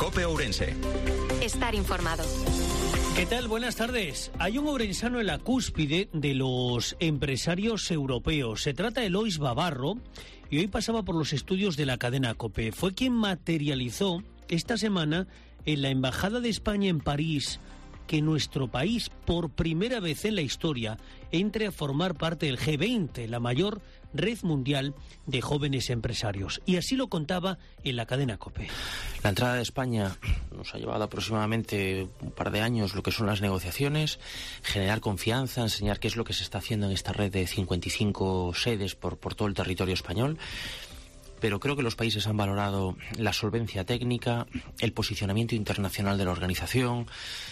COPE Ourense. Estar informado. ¿Qué tal? Buenas tardes. Hay un ourensano en la cúspide de los empresarios europeos. Se trata de Lois Babarro y hoy pasaba por los estudios de la cadena COPE. Fue quien materializó esta semana en la Embajada de España en París que nuestro país, por primera vez en la historia, entre a formar parte del G20, la mayor red mundial de jóvenes empresarios. Y así lo contaba en la cadena COPE. La entrada de España nos ha llevado aproximadamente un par de años lo que son las negociaciones, generar confianza, enseñar qué es lo que se está haciendo en esta red de 55 sedes por todo el territorio español. Pero creo que los países han valorado la solvencia técnica, el posicionamiento internacional de la organización,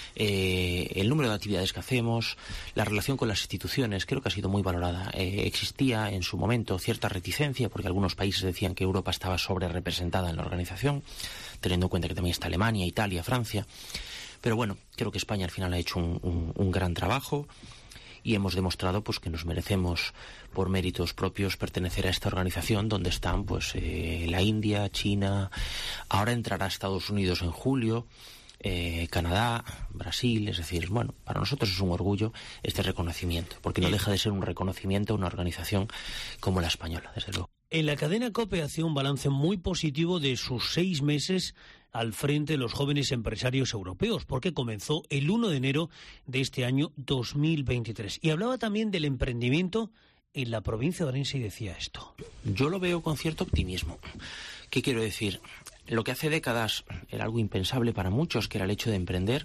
el número de actividades que hacemos, la relación con las instituciones. Creo que ha sido muy valorada. Existía en su momento cierta reticencia porque algunos países decían que Europa estaba sobre representada en la organización, teniendo en cuenta que también está Alemania, Italia, Francia. Pero bueno, creo que España al final ha hecho un gran trabajo. Y hemos demostrado pues que nos merecemos por méritos propios pertenecer a esta organización donde están pues la India, China, ahora entrará Estados Unidos en julio, Canadá, Brasil. Es decir, bueno, para nosotros es un orgullo este reconocimiento, porque no deja de ser un reconocimiento a una organización como la española, desde luego. En la cadena COPE hacía un balance muy positivo de sus 6 meses al frente de los jóvenes empresarios europeos, porque comenzó el 1 de enero de este año 2023. Y hablaba también del emprendimiento en la provincia de Orense y decía esto. Yo lo veo con cierto optimismo. ¿Qué quiero decir? Lo que hace décadas era algo impensable para muchos, que era el hecho de emprender,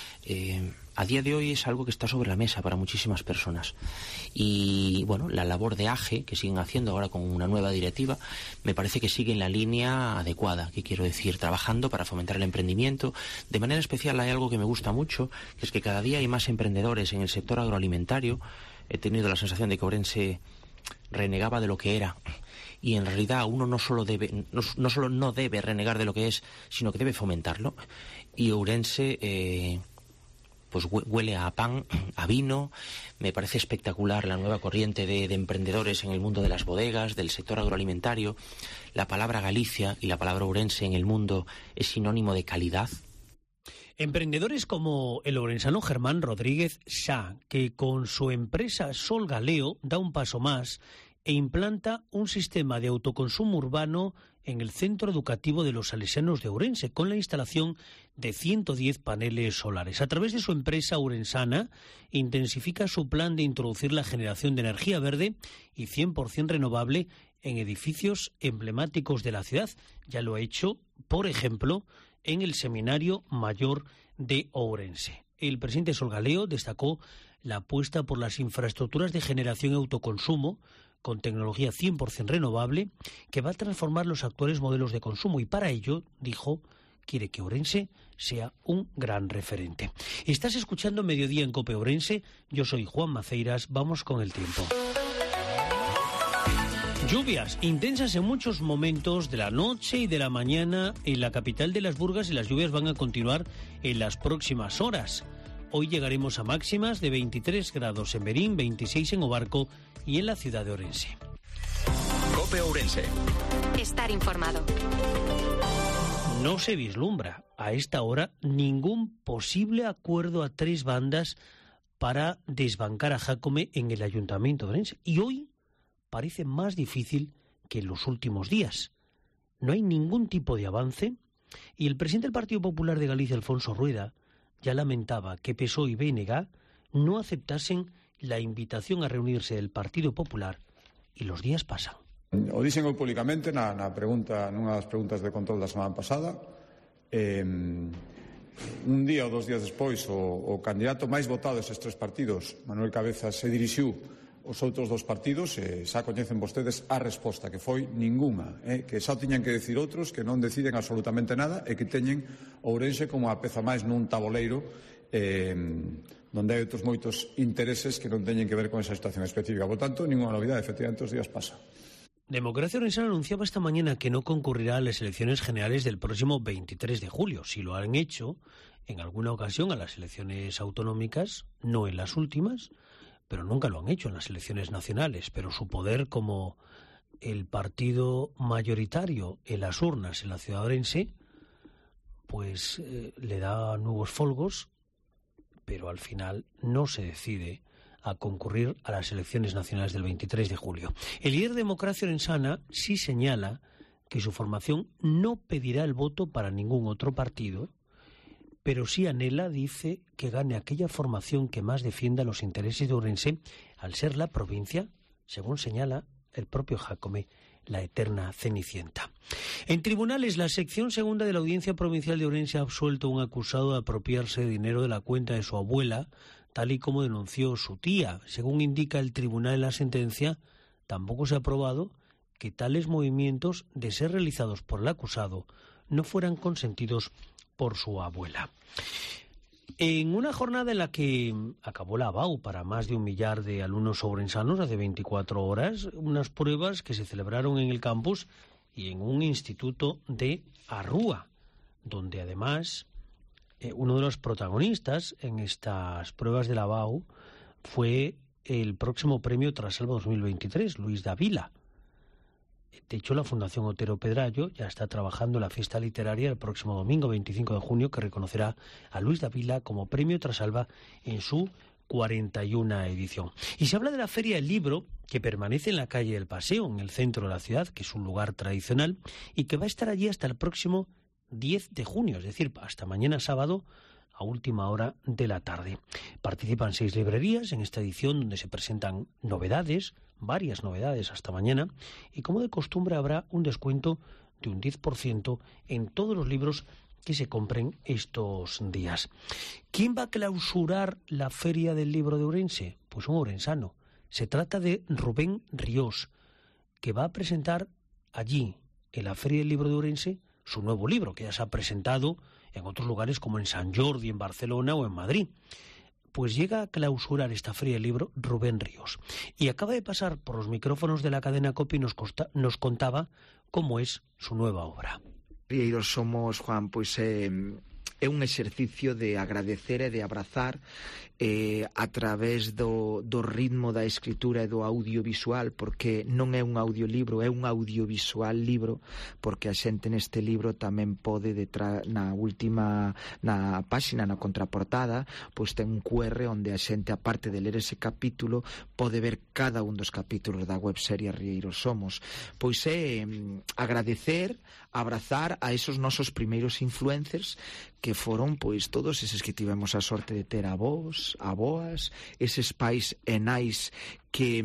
a día de hoy es algo que está sobre la mesa para muchísimas personas. Y bueno, la labor de AGE, que siguen haciendo ahora con una nueva directiva, me parece que sigue en la línea adecuada, que quiero decir, trabajando para fomentar el emprendimiento. De manera especial hay algo que me gusta mucho, que es que cada día hay más emprendedores en el sector agroalimentario. He tenido la sensación de que Ourense renegaba de lo que era. Y en realidad uno no solo no debe renegar de lo que es, sino que debe fomentarlo. Y Ourense pues huele a pan, a vino. Me parece espectacular la nueva corriente de emprendedores en el mundo de las bodegas, del sector agroalimentario. La palabra Galicia y la palabra Ourense en el mundo es sinónimo de calidad. Emprendedores como el ourensano Germán Rodríguez Sá, que con su empresa Sol Galeo da un paso más e implanta un sistema de autoconsumo urbano en el centro educativo de los salesianos de Ourense, con la instalación de 110 paneles solares. A través de su empresa ourensana, intensifica su plan de introducir la generación de energía verde y 100% renovable en edificios emblemáticos de la ciudad. Ya lo ha hecho, por ejemplo, en el Seminario Mayor de Ourense. El presidente Sol Galeo destacó la apuesta por las infraestructuras de generación y autoconsumo con tecnología 100% renovable que va a transformar los actuales modelos de consumo y para ello, dijo, quiere que Ourense sea un gran referente. Estás escuchando Mediodía en COPE Ourense, yo soy Juan Maceiras, vamos con el tiempo. Lluvias intensas en muchos momentos de la noche y de la mañana en la capital de las Burgas y las lluvias van a continuar en las próximas horas. Hoy llegaremos a máximas de 23 grados en Berín, 26 en Obarco y en la ciudad de Ourense. COPE Ourense. Estar informado. No se vislumbra a esta hora ningún posible acuerdo a 3 bandas para desbancar a Jácome en el Ayuntamiento de Ourense. Y hoy parece más difícil que en los últimos días. No hay ningún tipo de avance y el presidente del Partido Popular de Galicia, Alfonso Rueda, ya lamentaba que PSOE y BNG no aceptasen la invitación a reunirse del Partido Popular y los días pasan. O dixen eu públicamente nunha das preguntas de control da semana pasada. Un día ou 2 días despois o candidato máis votado deses 3 partidos, Manuel Cabezas, se dirixiu os outros 2 partidos e xa coñecen vostedes a resposta, que foi ningunha, que xa tiñan que decir outros que non deciden absolutamente nada e que teñen Ourense como a peza máis nun taboleiro donde hai outros moitos intereses que non teñen que ver con esa situación específica. Por tanto, ninguna novidade, efectivamente os días pasan. Democracia Orensana anunciaba esta mañana que no concurrirá a las elecciones generales del próximo 23 de julio. Si lo han hecho en alguna ocasión a las elecciones autonómicas, no en las últimas, pero nunca lo han hecho en las elecciones nacionales. Pero su poder como el partido mayoritario en las urnas en la ciudad de Ourense pues le da nuevos folgos, pero al final no se decide a concurrir a las elecciones nacionales del 23 de julio. El líder de Democracia Orensana sí señala que su formación no pedirá el voto para ningún otro partido, pero sí anhela, dice, que gane aquella formación que más defienda los intereses de Ourense, al ser la provincia, según señala el propio Jácome, la eterna Cenicienta. En tribunales, la sección segunda de la Audiencia Provincial de Ourense ha absuelto a un acusado de apropiarse de dinero de la cuenta de su abuela, tal y como denunció su tía. Según indica el tribunal en la sentencia, tampoco se ha probado que tales movimientos, de ser realizados por el acusado, no fueran consentidos por su abuela. En una jornada en la que acabó la ABAU para más de 1 millar de alumnos ourensanos hace 24 horas, unas pruebas que se celebraron en el campus y en un instituto de Arrúa, donde además uno de los protagonistas en estas pruebas de la ABAU fue el próximo premio Trasalba 2023, Luis Davila. De hecho, la Fundación Otero Pedrayo ya está trabajando en la fiesta literaria el próximo domingo 25 de junio, que reconocerá a Luis Davila como premio Trasalba en su 41 edición. Y se habla de la Feria del Libro, que permanece en la calle del Paseo, en el centro de la ciudad, que es un lugar tradicional, y que va a estar allí hasta el próximo 10 de junio, es decir, hasta mañana sábado, a última hora de la tarde. Participan 6 librerías en esta edición, donde se presentan novedades, varias novedades hasta mañana, y como de costumbre habrá un descuento de un 10% en todos los libros que se compren estos días. ¿Quién va a clausurar la Feria del Libro de Ourense? Pues un ourensano. Se trata de Rubén Ríos, que va a presentar allí, en la Feria del Libro de Ourense, su nuevo libro, que ya se ha presentado en otros lugares como en Sant Jordi, en Barcelona o en Madrid. Pues llega a clausurar esta Feria del Libro Rubén Ríos. Y acaba de pasar por los micrófonos de la cadena COPE y nos contaba cómo es su nueva obra. Rieiros Somos, Juan, pois é un exercicio de agradecer e de abrazar a través do ritmo da escritura e do audiovisual, porque non é un audiolibro, é un audiovisual libro, porque a xente neste libro tamén pode, na páxina, na contraportada, pois ten un QR onde a xente, aparte de ler ese capítulo, pode ver cada un dos capítulos da webserie Rieiros Somos. Pois é agradecer, abrazar a esos nosos primeiros influencers, que foron pois todos eses que tivemos a sorte de ter avós, aboas, eses pais e nais que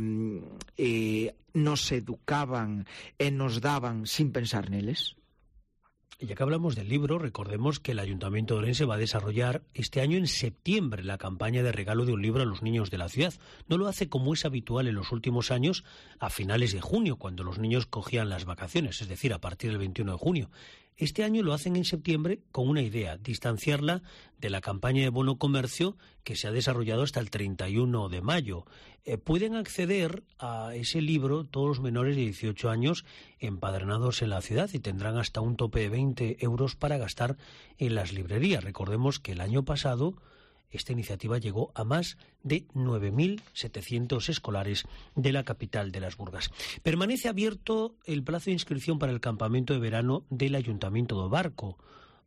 nos educaban e nos daban sin pensar neles. Y ya que hablamos del libro, recordemos que el Ayuntamiento de Ourense va a desarrollar este año en septiembre la campaña de regalo de un libro a los niños de la ciudad. No lo hace como es habitual en los últimos años a finales de junio, cuando los niños cogían las vacaciones, es decir, a partir del 21 de junio. Este año lo hacen en septiembre con una idea, distanciarla de la campaña de bono comercio que se ha desarrollado hasta el 31 de mayo. Pueden acceder a ese libro todos los menores de 18 años empadronados en la ciudad y tendrán hasta un tope de 20 euros para gastar en las librerías. Recordemos que el año pasado esta iniciativa llegó a más de 9.700 escolares de la capital de las Burgas. Permanece abierto el plazo de inscripción para el campamento de verano del Ayuntamiento de Barco.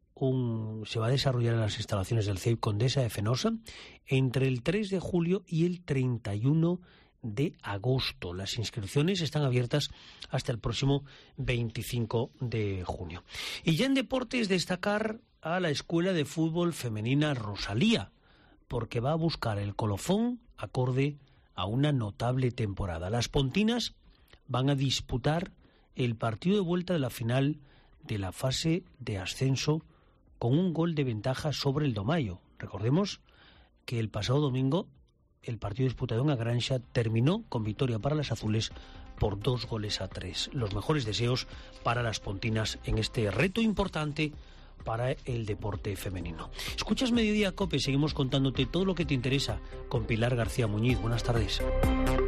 Se va a desarrollar en las instalaciones del CEIP Condesa de Fenosa entre el 3 de julio y el 31 de agosto. Las inscripciones están abiertas hasta el próximo 25 de junio. Y ya en deportes, destacar a la Escuela de Fútbol Femenina Rosalía, porque va a buscar el colofón acorde a una notable temporada. Las pontinas van a disputar el partido de vuelta de la final de la fase de ascenso con un gol de ventaja sobre el Domayo. Recordemos que el pasado domingo el partido disputado en Agranxa terminó con victoria para las azules por 2-3. Los mejores deseos para las pontinas en este reto importante para el deporte femenino. Escuchas Mediodía COPE, seguimos contándote todo lo que te interesa con Pilar García Muñiz. Buenas tardes.